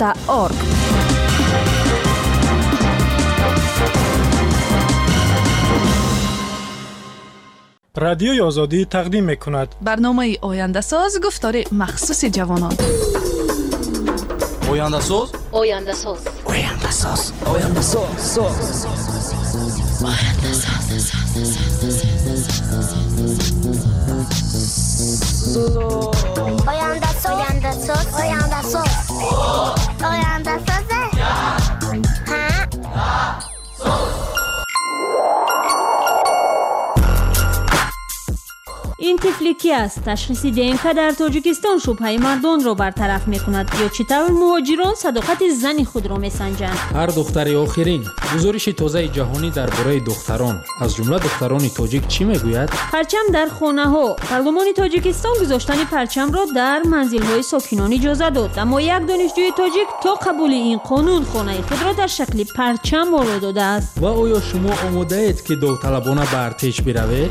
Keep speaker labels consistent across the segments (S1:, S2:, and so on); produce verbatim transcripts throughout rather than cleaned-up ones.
S1: نقطه اورگ.
S2: رادیوی آزادی تقدیم می‌کند
S1: برنامه آینده ساز گفتار مخصوص جوانان.
S3: آینده ساز
S4: آینده ساز
S3: آینده ساز آینده ساز
S4: آینده ساز آینده ساز آینده ساز آینده ساز آینده ساز
S5: این تفلیکی است. تشخیص دی ان که در تاجیکستان شبهه مردان را برطرف میکند یا چطور مهاجران صداقت زن خود را میسنجند.
S6: هر دختر آخرین گزارش تازه جهانی درباره دختران از جمله دختران تاجیک چی میگوید؟
S5: پرچم در خانه ها. پارلمان تاجیکستان گذاشتن پرچم را در منزل های ساکنان اجازه داد، اما یک دانشجوی تاجیک تا قبول این قانون خانه خود را در شکل پرچم وارد داده است.
S6: و آیا شما آماده اید که داوطلبانه به ارتش بروید؟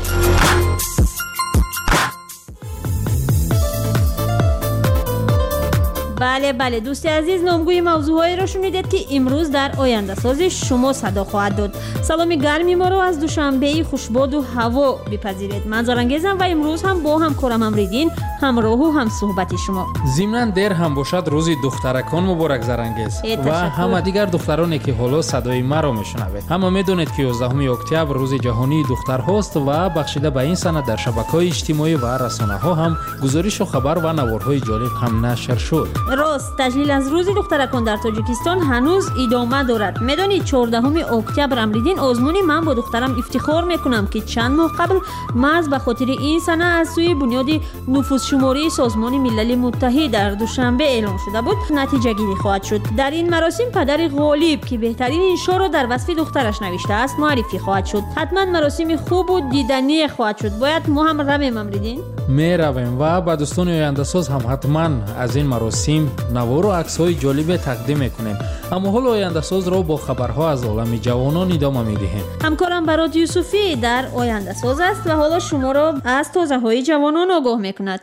S6: بله بله دوستی عزیز، نامگوی موضوعهایی را شنیدید که امروز در آینده سازی شما صدا خواهد داد. سلام گرمی ما را از دوشنبه خوشباد و هوا بپذیرید. من زارنگیزم و امروز هم با همکارم امریدین همراه و هم صحبت شما. ضمناً دیر هم باشد روز دخترکان مبارک زارنگیز و همه دیگر دخترانی که حالا صدای ما را میشنوید. همه میدونید که یازدهم اکتبر روز جهانی دخترهاست و بخشیده به این سند در شبکه‌های اجتماعی و رسانه‌ها هم گزارش و خبر و نوارهای جالب هم نشر شد.
S5: راست، تجلیل از روز دخترکان در تاجیکستان هنوز ادامه دارد. میدانید چهاردهم اکتبر امریدین آزمونی من با دخترم افتخار میکنم که چند ماه قبل محض به خاطر این سنه از سوی بنیاد نفوذ شماری سازمان ملل متحد در دوشنبه اعلام شده بود نتیجه گیری خواهد شد. در این مراسم پدر غالب که بهترین انشا را در وصف دخترش نوشته است معرفی خواهد شد. حتما مراسم خوب و دیدنی خواهد شد. باید ما هم رویم امریدین.
S6: می رویم و با دوستان آینده ساز هم حتما از این مراسم نوار و عکس‌های جالب تقدیم میکنیم. اما حالا آینده ساز را با خبرها از عالم جوانان ادامه میدهیم.
S5: همکارم برات یوسفی در آینده ساز است و حالا شما را از تازه‌های جوانان آگاه میکند.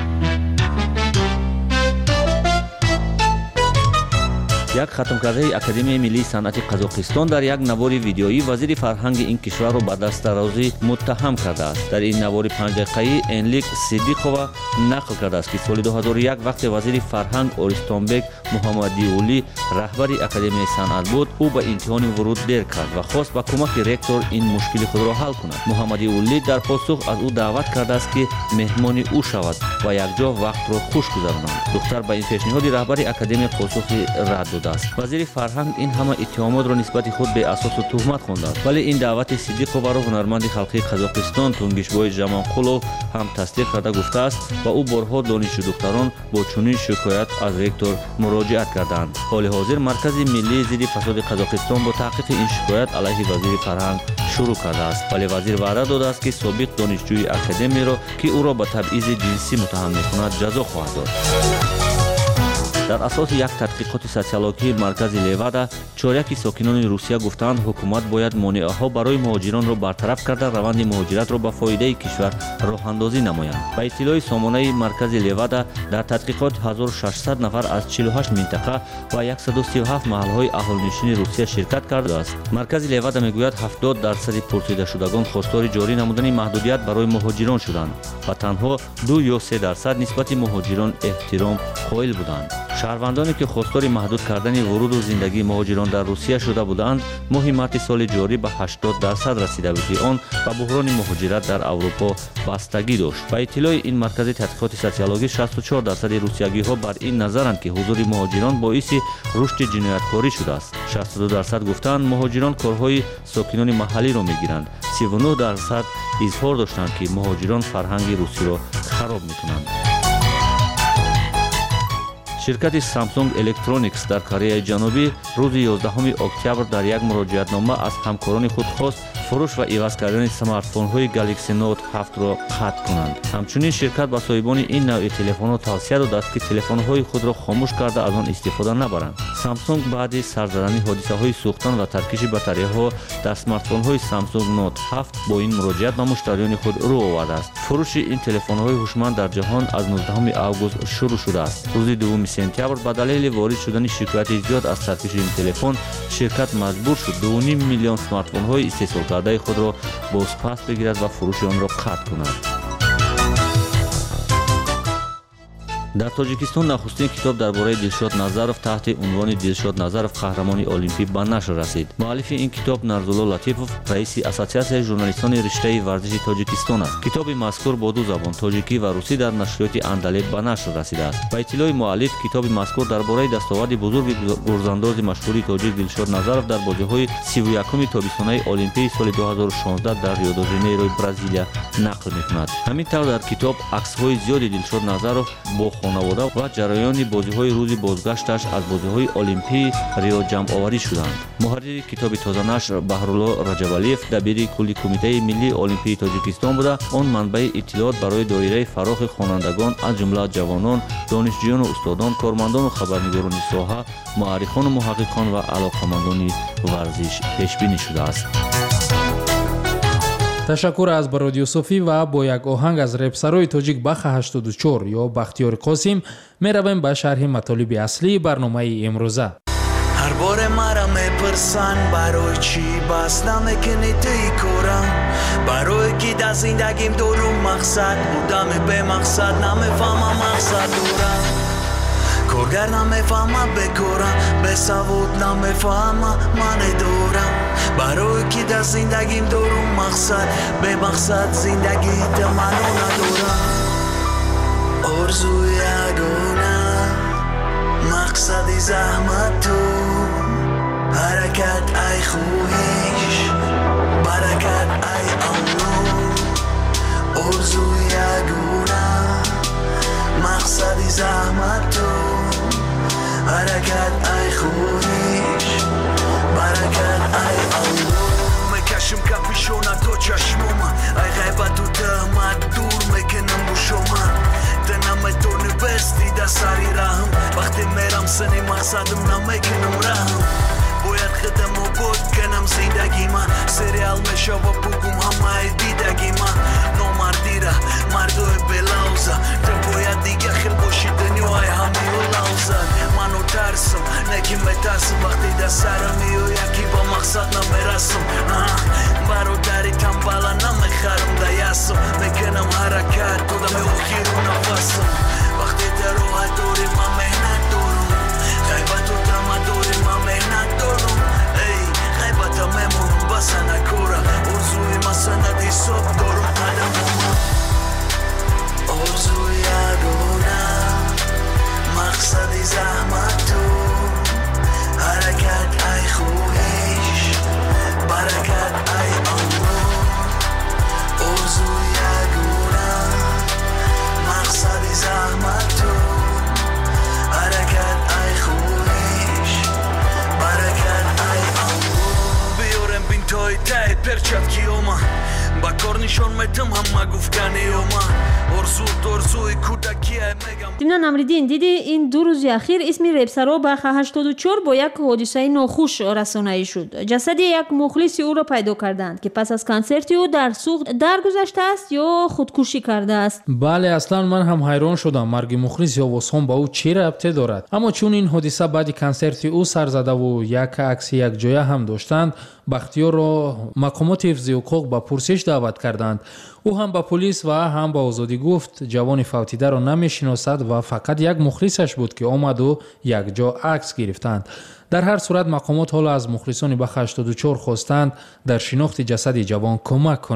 S7: یک ختم کرده اکادمی ملی صنعت قزاقستان در یک نوار ویدیویی وزیر فرهنگ این کشور را به دستاوردی متهم کرده است. در این نوار پنج دقیقه‌ای انلیک صدیقова نقل کرده است که سال دو هزار و یک وقت وزیر فرهنگ اوریستانبک محمدی اولی رهبری اکادمی صنعت بود، او به امتحان ورود دیر کرد و خواست با کمک رکتور این مشکل خود را حل کند. محمدی اولی در پاسخ از او دعوت کرده است که مهمان او شود و یکجا وقت را خوش گذراند. دختر به این پیشنهاد رهبری اکادمی پاسخی رد داد است. وزیر فرهنگ این همه اتهامات را نسبت خود به اساس و تهمت خوانده است، ولی این دعوت صدیقова را هنرمند خلقی قزاقستان تونگیشبوی جمانقولov هم تصدیق کرده گفته است و او بارها دانشجو دختران با چنین شکایت از رکتور مراجعت کردند. حال حاضر مرکز ملی ضد فساد قزاقستان با تحقیق این شکایت علیه وزیر فرهنگ شروع کرده است، ولی وزیر وعده داده است که سابق دانشجوی اکادمی را که او را به تبعیض جنسی متهم می‌کند جزا خواهد داد. در اساس یک تحقیقات سوسیولوژی مرکز لیوادا چهارک ساکنان روسیه گفتند حکومت باید مانع‌ها برای مهاجران را برطرف کرده روند مهاجرت را به فایده کشور راه اندازی نمایند. به اطلاع سامانه مرکز لیوادا در تحقیقات هزار و ششصد نفر از چهل و هشت منطقه و صد و سی و هفت محل‌های اهالینشین روسیه شرکت کرده است. مرکز لیوادا میگوید هفتاد درصد پرسیده شدگان خواستار جاری نمودن محدودیت برای مهاجران شدند و تنها دو یا سه درصد نسبت مهاجران احترام قائل بودند. شهروندانی که خواستار محدود کردن ورود و زندگی مهاجران در روسیه شده بودند ماه مارس سال جاری به هشتاد درصد رسیده بود که آن به بحران مهاجرت در اروپا بستگی داشت. به اطلاع این مرکز تحقیقات سوسیولوژی شصت و چهار درصد روسیگی‌ها بر این نظرند که حضور مهاجران باعث رشد جنایتکاری شده است. شصت و دو درصد گفتند مهاجران کارهای ساکنان محلی را میگیرند. سی و نه درصد اظهار داشتند که مهاجران فرهنگ روسی را خراب میکنند. شرکت سامسونگ الکترونیکس در کره جنوبی روز یازدهم اکتبر در یک مراجعتنامه از همکاران خود خواست фурӯш ва иваз кардани смартфонҳои Galaxy Note ҳафт-ро қатъ кунанд. ҳамчунин ширкат ба соҳибони ин навъи телефонҳо тавсия додааст ки телефонҳои худро хомӯш карда аз он истифода набаранд. Samsung баъди сар задани ҳодисаҳои сӯхтан ва таркиши батареяҳо дар смартфонҳои Samsung Note ҳафт бо ин муроҷиат ба муштариёни худ рӯ овардааст. фурӯши ин телефонҳои ҳушманд дар ҷаҳон аз нуздаҳуми август шурӯъ шудааст. рӯзи дуввуми сентябр ба далели ворид шудани шикояти зиёд аз таркиши ин телефон ширкат маҷбур шуд ду и ним миллион смартфонҳои истеҳсолкардаи худро бозпас бигирад ва фурӯши онро қатъ кунад. дар тоҷикистон нахустин китоб дар бораи Дилшод Назаров таҳти унвони Дилшод Назаров қаҳрамони олимпӣ ба нашр расид. муаллифи ин китоб Нарзулло Латипов, раиси Ассотсиатсияи журналистони риштаи варзиши Тоҷикистон аст. китоби мазкур бо ду забон тоҷикӣ ва русӣ дар нашриёти Андалеб ба нашр расидааст. ба иттилои муаллиф, китоби мазкур дар бораи дастоварди бузурги гурзандози машҳури тоҷик Дилшод Назаров дар бозиҳои сиву якуми тобистонаи олимпии соли ду ҳазору шонздаҳ дар Рио-де-Жанейрои Бразилия нақл мекунад. ҳамин тавр дар китоб аксҳои зиёди Дилшод Назаров бо хонавода ва ҷараёни бозиҳои рӯзи бозгашташ аз бозиҳои олимпии Рио ҷамъоварӣ шуданд. муҳаррири китоби тозанашр Баҳрулло Раҷабалиев дабири кулли кумитаи миллии олимпии Тоҷикистон буда, он манбаи иттилоот барои доираи фарохи хонандагон аз ҷумла ҷавонон, донишҷӯёну устодон, кормандону хабарнигорони соҳа, муаррихону муҳаққиқон ва алоқамандони варзиш пешбинӣ шудааст.
S2: ташаккур аз Бароди Юсуфӣ ва бо як оҳанг аз репсарои тоҷик Баха ҳаштоду чор ё Бахтиёри Қосим меравем ба шарҳи матолиби аслии барномаи имрӯза.
S8: ҳар боре мара мепурсан барои чӣ бас намекунӣ туи корам, барои ки дар зиндагим дорум мақсад, одами бемақсад намефаҳмам мақсад дорам. коргар намефаҳма бекорам, бесавод намефаҳма мане дорам, барои ки дар зиндагим дорум мақсад, бемақсад зиндагита маъно надорам. орзуи ягона мақсади заҳмату ҳаракат ай хоҳиш, баракат ай авло. орзуи ягона мақсади заҳмату ҳаракат ай хоҳиш, баракат ай авло. мекашим капишона то чашмома, ай ғайбату таҳмат дур мекунам гӯшома. та наметони бести да сари раҳм, вақте мерам сани мақсадам намекунам раҳм. бояд қадам обод канам зиндагима, сериал мешава бугум ҳамаи дидагима. номардира мардои белавза, та бояд дига хел боши дунёи ҳамио лавза. ману тарсам, неки метарсам, вақте да сарам меоя ки ба мақсад намерасам. бародари тамбала намехарам да ясам, мекунам ҳаракат одами охиру нафасам. вақте да роҳа дори ман меҳнат дорам, ғайбату тама дори ман меҳнат дорам. эй ғайбата мемонам ба санакора, орзуи ма санад ҳисоб дорам қадамома. орзуи ягона мақсади заҳмату ҳаракат ай хоҳиш, баракат ай авло. орзуи ягона мақсади заҳмату ҳаракат ай хоҳиш, баракат ай авло. биёрем бинтои таи перчаткиёма, ба кор нишон метам ҳама гуфтаниёма. орзуд орзуи кӯдакиай мегам.
S5: Димнан Амриддин, диди ин ду рӯзи ахир исми репсаро Баха ҳаштоду чор бо як ҳодисаи нохуш расонаӣ шуд. ҷасади як мухлиси ӯро пайдо карданд ки пас аз консерти ӯ дар суғд даргузаштааст ё худкушӣ кардааст.
S2: бале, аслан ман ҳам ҳайрон шудам марги мухлиси овозхон ба ӯ чӣ рабте дорад. аммо чун ин ҳодиса баъди консерти ӯ сар задаву як акси якҷоя ҳам доштанд, Бахтиёрро мақомоти ҳифзи ҳуқуқ ба пурсиш даъват карданд. ӯ ҳам ба полис ва ҳам ба озодӣ гуфт ҷавони фавтидаро намешиносад ва фақат як мухлисаш буд ки омаду якҷо акс гирифтанд. дар ҳар сурат мақомот ҳоло аз мухлисони Баха ҳаштоду чор хостанд дар шинохти ҷасади ҷавон кӯмак кунанд.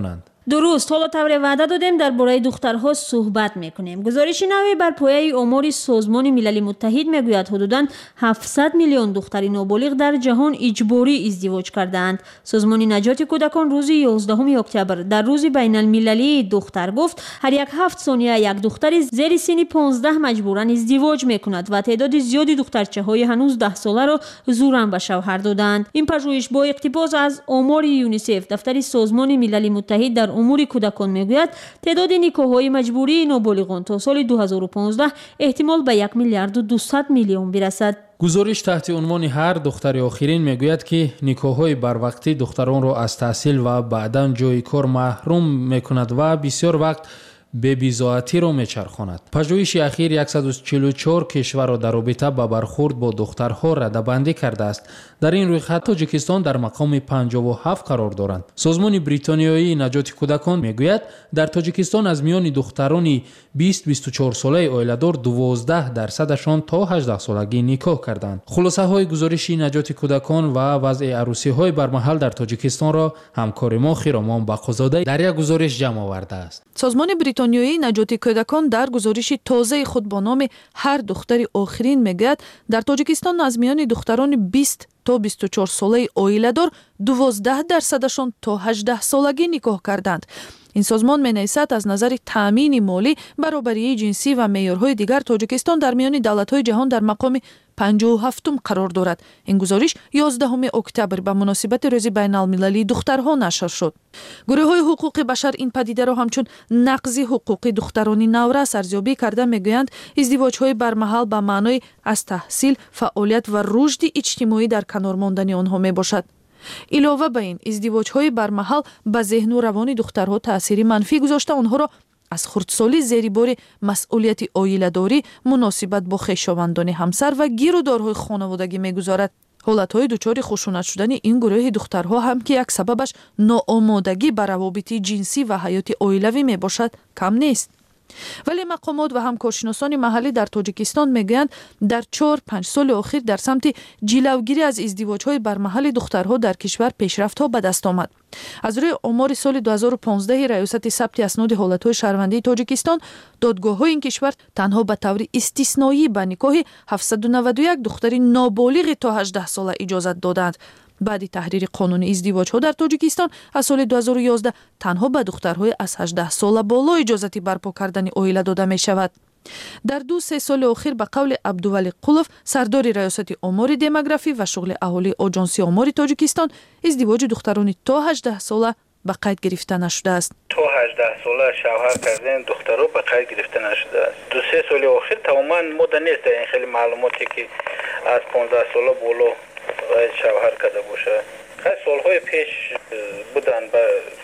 S5: درست. حالا طور وعده دادیم درباره دخترها صحبت میکنیم. گزارش نوی بر پایه آمار سازمان ملل متحد میگوید حدوداً هفتصد میلیون دختر نابالغ در جهان اجباری ازدواج کردند. سازمان نجات کودکان روز یازدهم اکتبر در روز بین المللی دختر گفت هر یک هفت ثانیه یک دختر زیر سن پانزده مجبوراً ازدواج میکند و تعداد زیادی دخترچه های هنوز ده ساله را زوراً به شوهر دادند. این پژوهش با اقتباس از آمار یونیسف دفتر سازمان ملل متحد در امور کودکان میگوید تعداد نیکاح‌های مجبوری نابالغان تا سال دو هزار و پانزده احتمال به یک میلیارد و دویست میلیون برسد.
S2: گزارش تحت عنوان هر دختر آخرین میگوید که نیکاح‌های بروقتی دختران را از تحصیل و بعداً جای کار محروم میکند و بسیار وقت به بی‌ضابطگی را میچرخاند. پژوهش اخیر صد و چهل و چهار کشور را در رابطه با برخورد با دخترها رده‌بندی کرده است. در این رویخط تاجیکستان در مقام پنجاه و هفت قرار دارند. سازمان بریتانیایی نجات کودکان میگوید در تاجیکستان از میان دختران بیست تا بیست و چهار ساله عائله‌دار دوازده درصدشان تا هجده سالگی نکاح کردند. خلاصه های گزارش نجات کودکان و وضع عروسی های برمحل در تاجیکستان را همکار ما خیرامان بقازاده در یک گزارش جمع آورده است.
S1: سازمان بریتانیایی نجات کودکان در گزارش تازه خود با نام هر دختر آخرین میگوید در تاجیکستان از میان دختران بیست تا بیست و چهار ساله عائله‌دار دوازده درصدشان تا هجده سالگی نکاح کردند. این سازمان می‌نویسد از نظر تامین مالی، برابری جنسی و معیارهای دیگر تاجیکستان در میان دولت‌های جهان در مقام پنجاه و هفتم قرار دارد. این گزارش یازدهم اکتبر به مناسبت روز بین المللی دخترها نشر شد. گروه‌های حقوق بشر این پدیده را همچون نقض حقوق دختران نورس ارزیابی کرده میگویند ازدواج‌های برمحل به معنای از تحصیل، فعالیت و رشد اجتماعی در کنار ماندن آنها میباشد. علاوه بر این ازدواج‌های برمحل به ذهن و روان دخترها تأثیری منفی گذاشته آنها را از خردسالی زیر بار مسئولیت عائله‌داری، مناسبت با خویشاوندان همسر و گیرودارهای خانوادگی میگذارد. حالتهای دچار خشونت شدن این گروه دخترها هم که یک سببش ناآمادگی به روابط جنسی و حیات عائلوی میباشد کم نیست. ولی مقامات و همکارشناسان محلی در تاجیکستان میگویند در چهار پنج سال اخیر در سمت جلوگیری از ازدواج‌های برمحل دخترها در کشور پیشرفت‌ها به دست آمد. از روی آمار سال دو هزار و پانزده ریاست ثبت اسناد حالت‌های شهروندی تاجیکستان، دادگاه‌های این کشور تنها به طور استثنایی به نکاح هفتصد و نود و یک دختر نابالغ تا هجده ساله اجازت دادند. بعد تحریر قانون ازدواج‌ها در تاجیکستان از سال دو هزار و یازده تنها به دخترهای از هجده ساله بالا اجازت برپا کردن عائله داده می شود. در دو سه سال اخیر به قول عبدولی قلوف، سردار ریاست آمار دموگرافی و شغل اهالی آژانس آمار تاجیکستان، ازدواج دختران تا هجده ساله به قید گرفته نشده است.
S9: تا هجده ساله شوهر کردن دخترها به قید گرفته نشده است. دو سه سال اخیر تماما مد نیست. این خیلی معلوماتی که از پانزده ساله بالا باید شوهر کرده باشه. خیلی سالهای پیش بودن به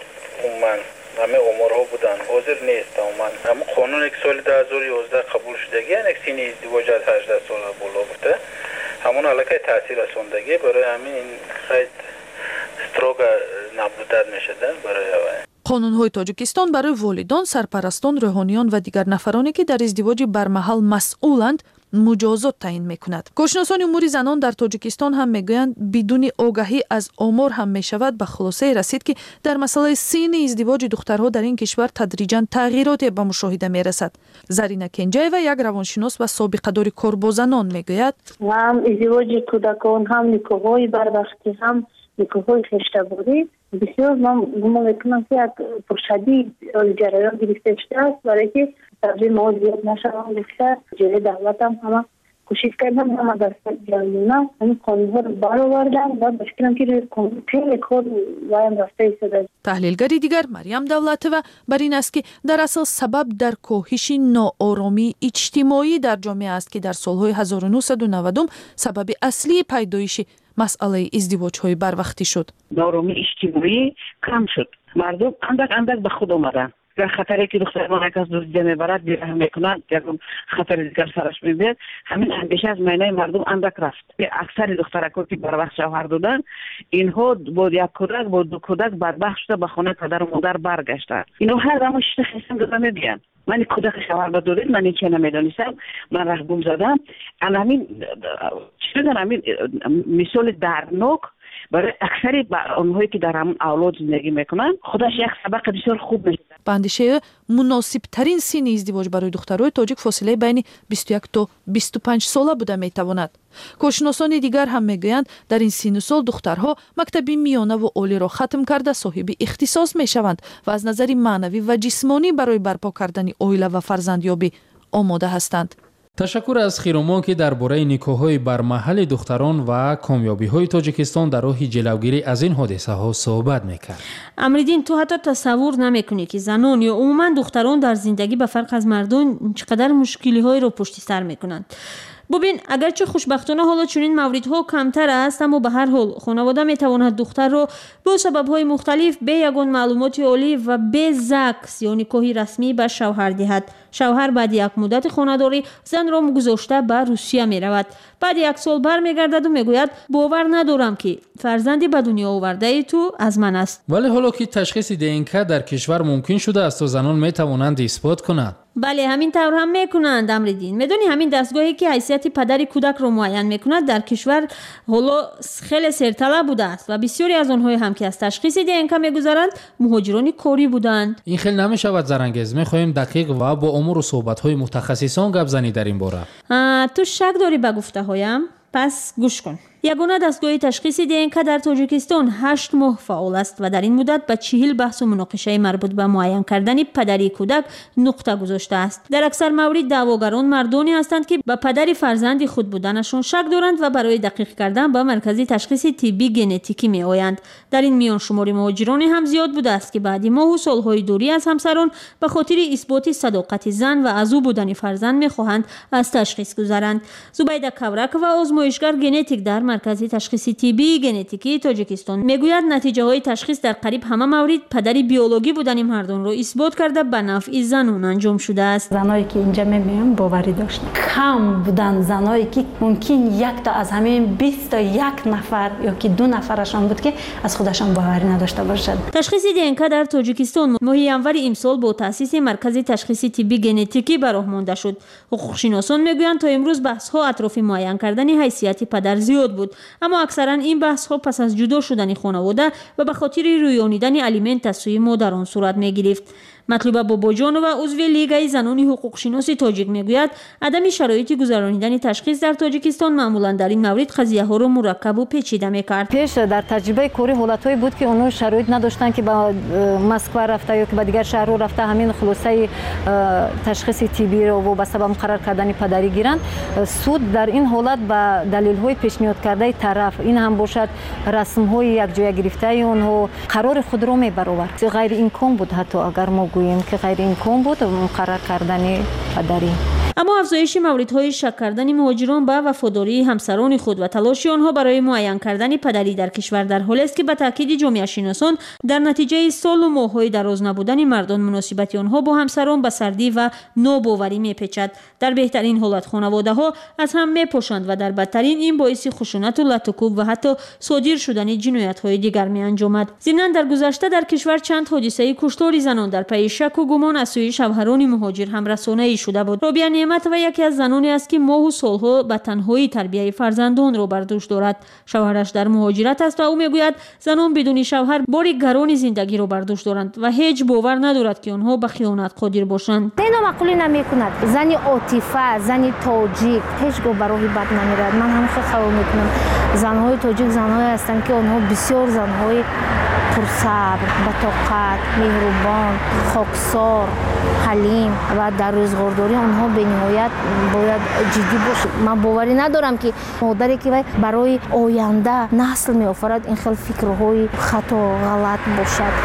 S9: عموما همه عمرها بودن، حاضر نیست تماما. اما قانون یک سال دو هزار و یازده قبول شدگی یک سن ازدواج از هجده ساله بالا بوده. همون علاقه تاثیر رساندگی برای همین خیلی استروگ نابودت میشده برای اوه.
S1: قانون‌های تاجیکستان برای والدان، سرپرستان، روحانیان و دیگر نفرانی که در ازدواج برمحل مسئولند مجازات تعیین میکند. کارشناسان امور زنان در تاجیکستان هم میگویند بدون آگاهی از آمار هم میشود به خلاصه رسید که در مسئله سن ازدواج دخترها در این کشور تدریجاً تغییراتی به مشاهده میرسد. زرینه کنجایوا یک روانشناس و سابقه دار کار با زنان میگوید
S10: هم ازدواج کودکان، هم نکاح‌های بربختی، هم نکاح‌های خشتباری بسیار من گمان میکنم که یک پرشدید جریان گرفته شده است برای که تبدیل ما زیاد نشوند. گفته جلوی دولت هم همه کوشش کردن، همه دست جریانه همین قانون‌ها رو برآوردن و بشکنم که خیلی کار وایم رفته ایستاده.
S1: تحلیلگری دیگر مریم دولتova بر این است که در اصل سبب در کاهش ناآرامی اجتماعی در جامعه است که در سالهای هزار و نهصد و نود سبب اصلی پیدایش مسئله ازدواج‌های بروقتی شد.
S11: ناآرامی اجتماعی کم شد. مردم اندک اندک به خود آمدن. در خطری که دختر ما یک از دزدیده میبرد بیراه میکنند یک خطر دیگر سرش میبید همین اندیشه از معنی مردم اندک رفت. اکثر دخترکا که بر وقت شوهر دادن اینها با یک کودک با دو کودک بدبخت شده به خانه پدر و مادر برگشتند. اینها هر دم شش خیسم داده میبین. من کودک شوهر دادید من این چه نمیدانستم من راه گم زدم. انا همین چه میگن همین مثال دردناک برای اکثری اونهایی که در همون اولاد زندگی میکنن خودش یک سبق بسیار خوب میشه.
S1: با اندیشه مناسب ترین سن ازدواج برای دخترای تاجیک فاصله بین بیست و یک تا بیست و پنج ساله بوده میتواند. کارشناسان دیگر هم میگویند در این سن و سال دخترها مکتبی میانه و عالی را ختم کرده صاحب اختصاص میشوند و از نظر معنوی و جسمانی برای برپا کردن عائله و فرزندیابی آماده هستند.
S2: تشکر از خیرومان که درباره نیکوهای بر محل دختران و کامیابی‌های تاجیکستان در راه جلوگیری از این حادثه ها صحبت میکرد.
S5: امریدین تو حتی تصور نمیکنی که زنان یا عموما دختران در زندگی به فرق از مردان چقدر مشکلی های رو پشت سر میکنند. ببین اگرچه خوشبختانه حالا چنین موردها کمتر است اما به هر حال خانواده میتواند دختر را با سبب‌های مختلف به یگان معلومات عالی و به زکس یا نکاح رسمی به شوهر دهد. شوهر بعد یک مدت خانه‌داری زن را گذاشته به روسیه می رود. بعد یک سال برمیگردد و میگوید باور ندارم که فرزندی به دنیا آورده ای تو از من است.
S2: ولی حالا که تشخیص دی‌انکا در کشور ممکن شده است و زنان میتوانند اثبات کنند.
S5: بله همین طور هم میکنند امریدین. میدونی همین دستگاهی که حیثیت پدر کودک رو معین میکند در کشور حالا خیلی سرطلب بوده است و بسیاری از آنها هم که از تشخیص دی‌انکا میگذرند مهاجران کاری بودند.
S2: این خیلی نمیشود زرنگیز. میخواهیم دقیق و با امور و صحبت‌های متخصصان گپ زنی در این باره.
S5: تو شک داری به گفته هایم؟ پس گوش کن. یگانه دستگاه تشخیص دی‌انکا در تاجیکستان هشت ماه فعال است و در این مدت به چهل بحث و مناقشه مربوط به معین کردن پدری کودک نقطه گذاشته است. در اکثر موارد دعواگران مردانی هستند که به پدری فرزندی خود بودنشان شک دارند و برای دقیق کردن به مرکزی تشخیص طبی ژنتیکی میآیند. در این میان شمار مهاجران هم زیاد بوده است که بعد ماه و سالهای دوری از همسران به خاطر اثبات صداقت زن و عضو بودن فرزند میخواهند از تشخیص گذرند. زبیده کورک و آزمایشگر ژنتیک در مرکزی تشخیص طبی ژنتیکی تاجیکستان میگوید نتیجه های تشخیص در قریب همه موارد پدری بیولوژی بودن مردان را اثبات کرده به نفع زنان انجام شده است.
S12: زنایی که اینجا میبینم باوری داشتن کم بودن زنایی که ممکن یک تا از همین بیست تا یک نفر یا که دو نفرشان بود که از خودشان باوری نداشته باشد.
S5: تشخیص دی‌انکا در تاجیکستان ماه ینور امسال با تأسیس مرکزی تشخیص طبی ژنتیکی به راه مانده شد. حقوق‌شناسان میگویند تا امروز بحث ها اطراف معین کردن حیثیت پدر زیاد بود اما اکثرا این بحث ها پس از جدا شدن خانواده و به خاطر رویانیدن الیمنت از سوی مادران صورت میگرفت. مطلوب باباجان و عضو لیگ زنان حقوق شناسی تاجیک میگوید عدم شرایط گذرانیدن تشخیص در تاجیکستان معمولا در این مورد قضیه ها رو مرکب و پیچیده میکرد.
S12: پیش در تجربه کاری حالتایی بود که اونها شرایط نداشتن که با مسکو رفته یا که با دیگر شهرها رفته همین خلاصه تشخیص طبی رو و به سبب مقرر کردن پدری گیرند. سود در این حالت با دلیل های پیشنهاد کرده طرف این هم باشد رسم های یک جای گرفته اونها قرار خود رو میبرآورد. غیر امکان بود حتی اگر ما گوییم که غیر امکان بود مقرر کردن پدری.
S5: اما افزایش موردهای شک کردن مهاجران به وفاداری همسران خود و تلاش آنها برای معین کردن پدری در کشور در حالی است که به تاکید جامعه شناسان در نتیجه سال و ماه‌های دراز نبودن مردان مناسبت آنها با همسران به سردی و ناباوری میپیچد. در بهترین حالت خانواده ها از هم میپوشند و در بدترین این باعث خشونت و لطوکوب و حتی صادر شدن جنایت های دیگر می انجامد. ضمناً در گذشته در کشور چند حادثه کشتار زنان در پی شک و گمان از سوی شوهران مهاجر هم رسانه‌ای شده بود. رابعه نعمت و یکی از زنانی است که ماه و سالها به تنهایی تربیت فرزندان را بر دوش دارد. شوهرش در مهاجرت است و او میگوید زنان بدون شوهر بار گران زندگی را بر دوش دارند و هیچ باور ندارد که آنها به خیانت قادر باشند.
S13: اینو معقولی نمیکند. زنی عاطفه، زنی تاجیک هیچ گاه برای بد نمیرد. من هم خیلی قبول میکنم زنهای تاجیک زنهایی هستند که آنها بسیار زنهای پرصبر، بطاقت، مهربان، خاکسار، حلیم و در روزگارداری آنها به نهایت باید جدی باشد. من باوری ندارم که مادری که برای آینده نسل می آفرد این خیلی فکرهای خطا غلط باشد.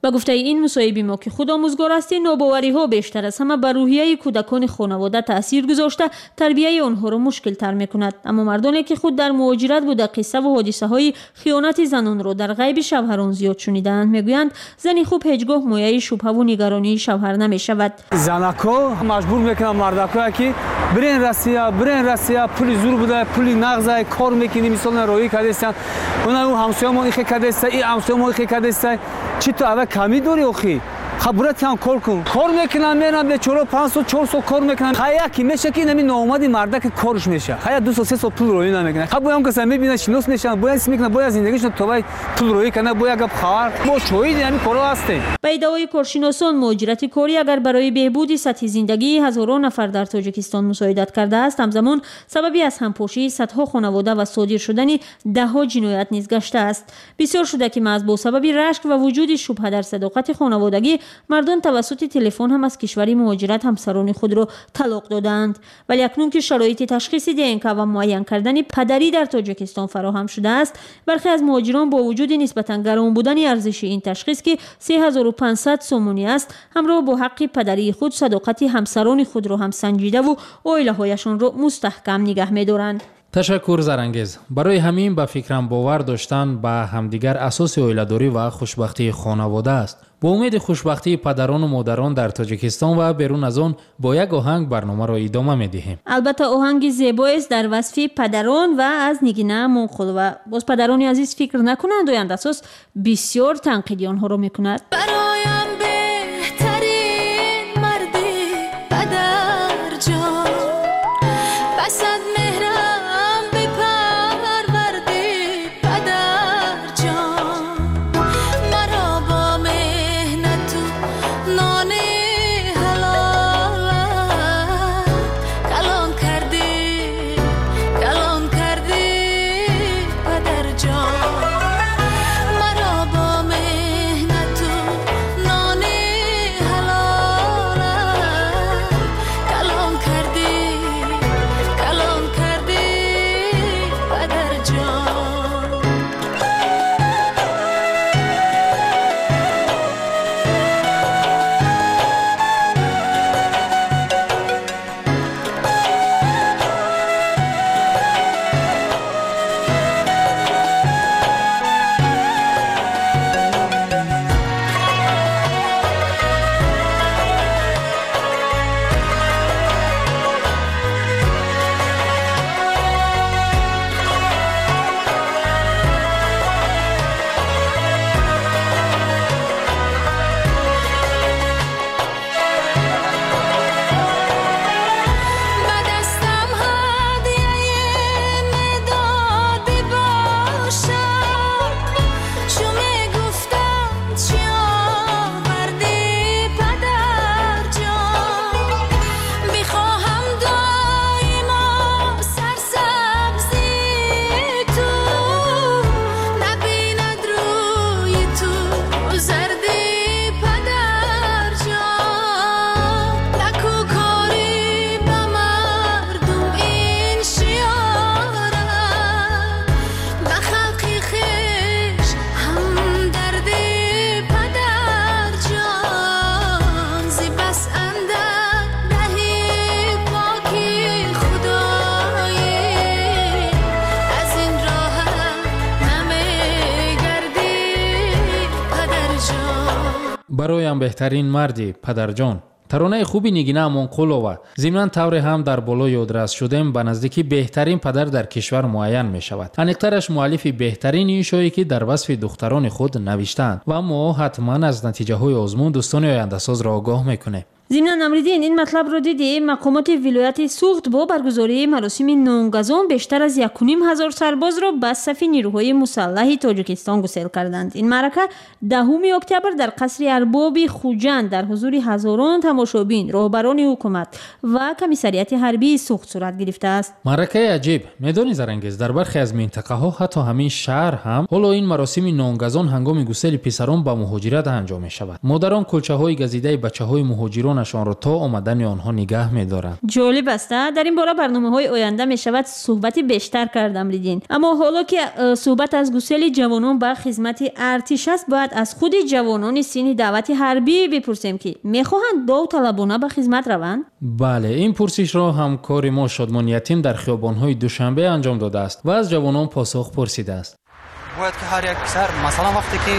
S5: با گفته این مصاحبه ما که خود آموزگار است، ناباوری ها بیشتر از همه بر روحیه کودکان خانواده تاثیر گذاشته تربیت آنها را مشکل تر میکند. اما مردانی که خود در مهاجرت بوده قصه و حادثه های خیانت زنان را در غیب شوهران زیاد شنیدند، میگویند زنی خوب هیچگاه مایه شبهه و نگرانی شوهر نمیشود.
S14: زنکو مجبور میکنن مردکا که برین روسیه برین روسیه پول زور بوده پول نغزه کار میکنی مثلا روی کردستن اون همسایه ما این کردسته این همسایه ما این کردسته چی تو اول کمی داری اخی خبرت هم کار کن کار میکنن میرن به چهار پنج چهارصد کار میکنن خیا کی میشه که نمی ناامدی مرد که کارش میشه خیا دو سه سال پول روی نمیکنه خب هم کسا میبینه شناس میشن باید اسم میکنه باید زندگیشون تو باید پول روی کنه باید گپ خبر ما چوید یعنی کارا هسته. به ادعای کارشناسان مهاجرت کاری اگر برای بهبود سطح زندگی هزاران نفر در تاجیکستان مساعدت کرده است، همزمان سببی از همپاشی صدها خانواده و صادر شدن ده ها جنایت نیز گشته است. بسیار شده که محض با سبب رشک و وجود شبهه در صداقت خانوادگی مردان توسط تلفن هم از کشور مهاجرت همسران خود را طلاق دادند. ولی اکنون که شرایط تشخیص دی ان که و معین کردن پدری در تاجیکستان فراهم شده است، برخی از مهاجران با وجود نسبتا گران بودن ارزش این تشخیص که سه هزار و پانصد سومونی است، همراه با حق پدری خود صداقت همسران خود را هم سنجیده و عائله‌هایشان را مستحکم نگه می‌دارند.
S2: تشکر زرانگیز. برای همین به فکرم باور داشتن به همدیگر اساس عائله‌داری و خوشبختی خانواده است. با امید خوشبختی پدران و مادران در تاجیکستان و بیرون از آن با یک آهنگ برنامه را ادامه می‌دهیم. البته آهنگ زیبایی است در وصف پدران و از نگینه منقول و باز پدران عزیز فکر نکنند آینده اساس بسیار تنقیدی آنها را می‌کند. برایم بهترین مردی پدر جان بسد برایم بهترین مردی پدر جان. ترانه خوبی نگینه منقولова ضمن طور هم در بالا یادرس شدیم به نزدیکی بهترین پدر در کشور معین می شود. انیکترش مؤلف بهترین این شویی که در وصف دختران خود نوشتند و ما حتما از نتیجه های آزمون دوستان آینده ساز را آگاه میکنه.
S5: ضمن نمریدین این مطلب رو دیدیم مقامات ولایت سوخت با برگزاری مراسم نونگزان بیشتر از یک و نیم هزار سرباز را به صف نیروهای مسلح تاجیکستان گسیل کردند. این معرکه دهم اکتبر در قصر ارباب خوجند در حضور هزاران تماشابین، راهبران حکومت و کمیسریت حربی سوخت صورت گرفته است.
S2: معرکه عجیب. میدانی زرانگیز در برخی از منطقه ها حتی همین شهر هم حالا این مراسم نونگزان هنگام گسیل پسران به مهاجرت انجام می شود. مادران کلچه های گزیده بچه های مهاجران همکارانشان را تا آمدن آنها نگه می‌دارند.
S5: جالب است. در این باره برنامه‌های آینده می‌شود صحبتی بیشتر کردم لیدین. اما حالا که صحبت از گسیل جوانان به خدمت ارتش است، باید از خود جوانان سین دعوت حربی بپرسیم که می‌خواهند داوطلبانه به خدمت روند.
S2: بله، این پرسش را همکار ما شادمان یتیم در خیابان‌های دوشنبه انجام داده است و از جوانان پاسخ پرسیده است.
S15: باید که هر یک پسر مثلا وقتی که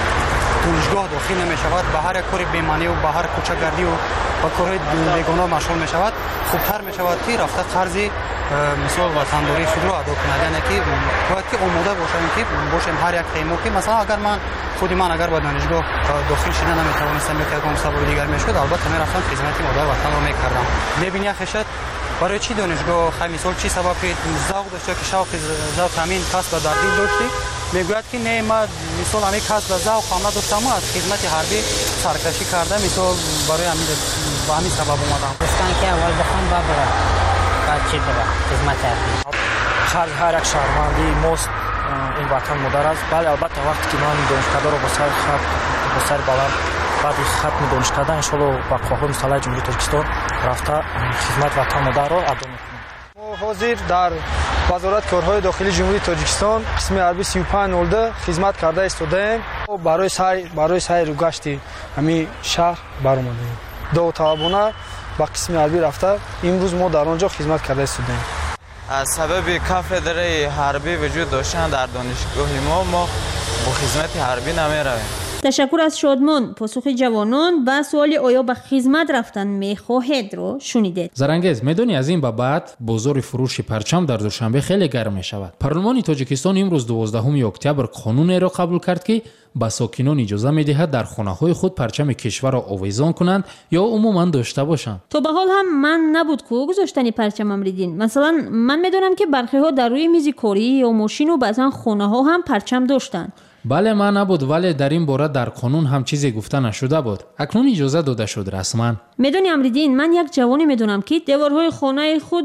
S15: دانشگاه داخل نمی‌شود به هر یک کاری بیمانی و به هر کوچه‌گردی و با کارهای بیگانه مشغول می‌شود، خوبتر می‌شود که رفته قرض مثال وطنداری خود را ادا کند. یعنی که باید که آماده باشیم که باشیم هر یک تیمو که مثلا اگر من خودی من اگر با دانشگاه داخل شدن نمی‌توانستم که کام سبب دیگر می‌شد، البته می‌رفتم خدمت مادر وطن را می‌کردم. می‌بینی خشت برای چی دانشگاه خیلی مثال چی سبب که ذوق داشته که شوق ذوق همین کسب در دل داشتی، میگوید که نه ما مثال همین کسب ذوق هم نداشتم از خدمت حربی سرکشی کرده، مثال برای همین با همین سبب اومدم.
S16: گفتن که اول بخوام ببره بعد چی بره خدمت حربی.
S17: هر هر یک شهروندی ماست این وطن مادر است. بله البته وقتی که من دانشکده رو با سر خط با سر بلند بعد ختم دانشکده ان شاء الله با قوانین سالهای جمهوری ترکستان رفته خدمت وطن مادر را ادا میکنم.
S14: ما حاضر در وزارت کارهای داخلی جمهوری تاجیکستان قسم حربی سی و پنج صفر دو خدمت کرده ایستادیم. برای سعی برای سعی رو گشت همین شهر برآمدیم. داوطلبانه با قسم حربی رفته امروز ما در آنجا خدمت کرده ایستادیم.
S18: از سبب کافدره حربی وجود داشتن در دانشگاه ما ما با خدمت حربی نمیرویم.
S5: تشکر از شادمان. پاسخ جوانان به سوال آیا به خدمت رفتن میخواهید رو شنیدید.
S2: زرنگز، میدونی از این به بعد بازار فروش پرچم در دوشنبه خیلی گرم می شود. پارلمان تاجیکستان امروز دوازدهم اکتبر قانونی را قبول کرد که به ساکنان اجازه می‌دهد در خانه‌های خود پرچم کشور را آویزان کنند یا عموماً داشته باشند.
S5: تو به حال هم من نبود که گذاشتن پرچمم ریدین. مثلا من میدونم که برخی‌ها در روی میز کاری یا ماشین و بعضن خانه‌ها هم پرچم داشتن.
S2: بله من نبود، ولی در این باره در قانون هم چیزی گفته نشده بود. اکنون اجازه داده شد رسما.
S5: میدونی امریدین، من یک جوانی میدونم که دیوارهای خانه خود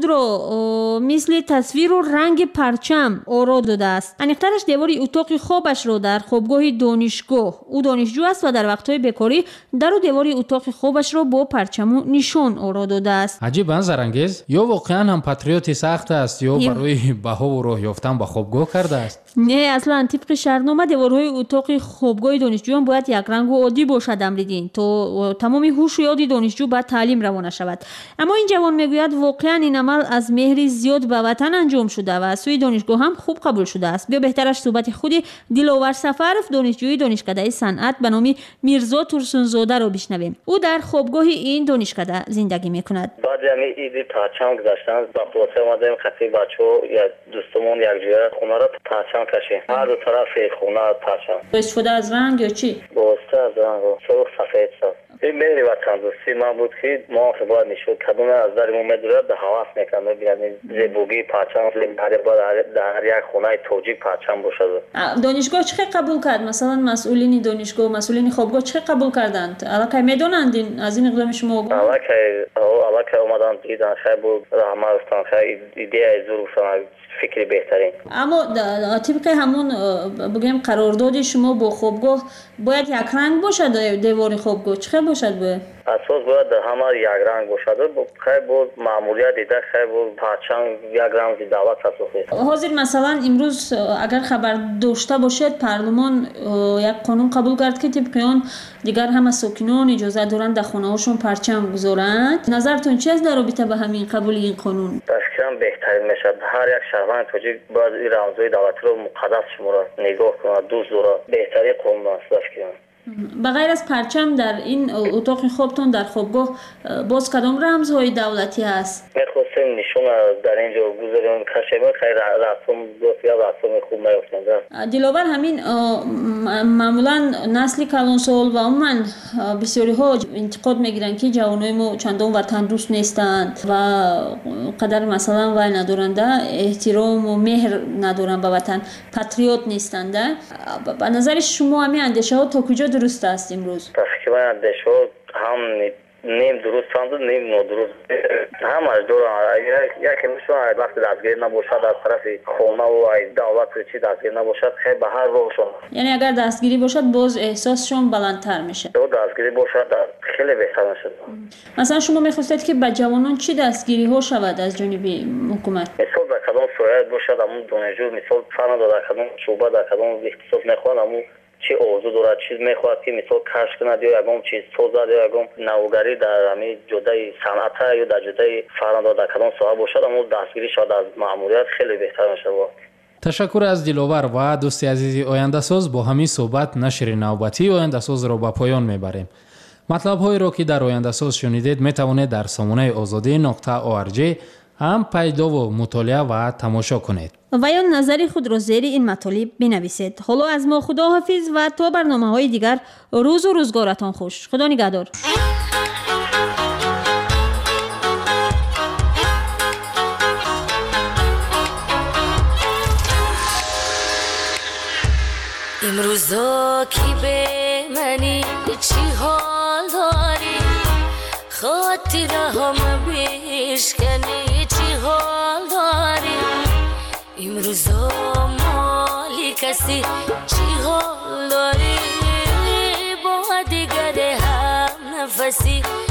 S5: رو مثل تصویر و رنگ پرچم آرا داده است. انیقترش دیواری اتاق خوابش رو در خوابگاه دانشگاه، او دانشجو است و در وقتهای بیکاری در و دیواری اتاق خوابش رو با پرچم و نشان آرا داده است.
S2: عجیب زرنگز، یا واقعا هم پاتریوتی سخت است یا برای بها و راه یافتن به خوابگاه کرده است.
S5: نه اصلا طبق شرطنامه دیوارهای اتاق خوابگاه دانشجویان باید یک رنگ و عادی باشد امریدین تو تمام هوش و یاد دانشجو باید تعلیم روانه شود. اما این جوان میگوید واقعا این عمل از مهر زیاد به وطن انجام شده و از سوی دانشگاه هم خوب قبول شده است. بیا بهترش صحبت خود دلاور سفرف دانشجوی دانشکده صنعت به نام میرزا ترسونزاده رو بشنویم. او در خوابگاه این دانشکده زندگی میکند.
S19: بعد یعنی ایدی پرچم گذاشتن با خلاصه اومدیم خطی بچه‌ها یا دوستمون یک جای خونه را پرچم کشیم. هر دو طرف خونه پرچم.
S5: استفاده از رنگ یا چی؟
S19: باسته از رنگ و سرخ سفید شد. این مهری وطن دوستی من بود که ما خبر نشد کدوم از در مومد به حواس میکنم ببینید زیبوگی پرچم در در یک خونه تاجیک پرچم باشد.
S5: دانشگاه چه قبول کرد؟ مثلا مسئولین دانشگاه مسئولین خوابگاه چه قبول کردند؟ الان میدونند از این اقدام شما؟
S19: الان که الان که اومدن دیدن خیلی بود رحمتستان خیلی ایده زور فکری بهترین.
S5: اما طبق همون بگیم قرارداد شما با خوابگاه باید یک رنگ باشد دیوار خوابگاه چه باشد باید؟
S19: اساس باید در همه یک رنگ باشد. خیلی بود معمولیت دیده خیلی بود پرچم یک رنگ دعوت اساسی.
S5: حاضر مثلا امروز اگر خبر داشته باشد پارلمان یک قانون قبول کرد که طبق آن دیگر همه ساکنان اجازه دارند در خانه هاشون پرچم گذارند. نظرتون چی است در رابطه با همین قبول این قانون؟
S19: فکرم بهترین میشد. هر یک شهروند تاجیک باید این رمزهای دولتی رو مقدس شماره نگاه کنه دوست داره بهترین قانون است فکرم.
S5: بغیر از پرچم در این اتاق خوابتون در خوابگاه باز کدام رمزهای دولتی هست؟
S19: میخواستیم نشون در اینجا گذاریم کشمیر خیلی رسم دوست یا رسم خوب میفتند.
S5: دلاور همین معمولا نسل کلانسال و عموما بسیاری ها انتقاد میگیرن که جوانای ما چندان وطن دوست نیستند و قدر مثلا وای ندارند احترام و مهر ندارن به وطن پاتریوت نیستند. به نظر شما همین اندیشه ها تا کجا درست است امروز؟
S19: فکر من اندیشه هم نیم درست ساند نیم نادرست همش دوران یکی میشون وقتی دستگیر نباشد از طرف خونه و دولت چی دستگیر نباشد خیلی به هر روشون
S5: یعنی اگر دستگیری باشد باز احساسشون بلندتر میشه
S19: تو دستگیری باشد خیلی بهتر میشه
S5: مثلا شما میخواستید که به جوانان چی دستگیری ها شود از جانب حکومت
S19: مثال در کدام سویت باشد همون دانشجو مثال فن در کدام شعبه در کدام اختصاص میخواد همون چی اوضاع دارد چیز میخواد که مثال کشف کنه یا یگام چیز سازد یا یگام نوگری در همین جدای صنعت یا در جدای فرآیند در کدام ساحه باشد اما دستگیری شد از مأموریت خیلی بهتر میشه.
S2: تشکر از دلآور و دوستی عزیزی آینده ساز. با همین صحبت نشر نوبتی آینده ساز را به پایان میبریم. مطلب هایی را که در آینده ساز شنیدید میتوانید در سامانه آزادی نقطه او آر جی هم پیدا و مطالعه و تماشا کنید
S5: و یا نظری خود را زیر این مطالب بنویسید. حالا از ما خدا حافظ و تا برنامه های دیگر روز و روزگارتان خوش. خدا نگهدار.
S20: امروزا کی به منی چی حال داری خاطر هم بیشکنی چی حال داری امروزا مالی کسی چی حال داری با دیگر هم نفسی